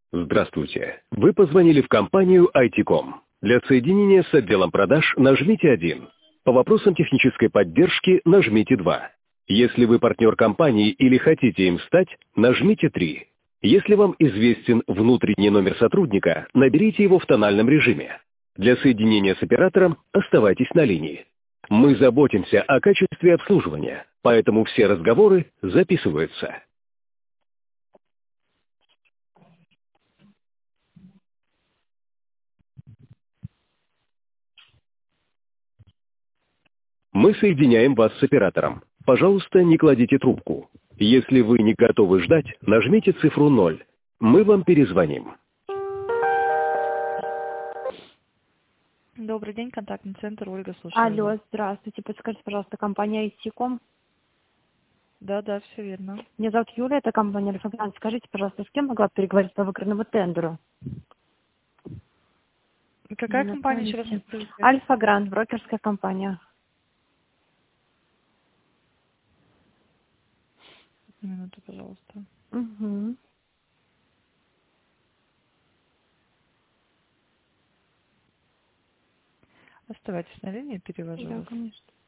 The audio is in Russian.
Здравствуйте. Вы позвонили в компанию IT.com. Для соединения с отделом продаж нажмите 1. По вопросам технической поддержки нажмите 2. Если вы партнер компании или хотите им стать, нажмите 3. Если вам известен внутренний номер сотрудника, наберите его в тональном режиме. Для соединения с оператором оставайтесь на линии. Мы заботимся о качестве обслуживания, поэтому все разговоры записываются. Мы соединяем вас с оператором. Пожалуйста, не кладите трубку. Если вы не готовы ждать, нажмите цифру 0. Мы вам перезвоним. Добрый день, контактный центр, Ольга, слушаю вас. Алло, здравствуйте. Подскажите, пожалуйста, компания IT.com. Да, все верно. Меня зовут Юля, это компания Альфа-Грант. Скажите, пожалуйста, с кем могла переговорить по выигранному тендеру? Какая компания еще раз? Альфа-Грант, брокерская компания. Минуту, пожалуйста. Угу. Оставайтесь на линии, перевожу Да, вас. конечно.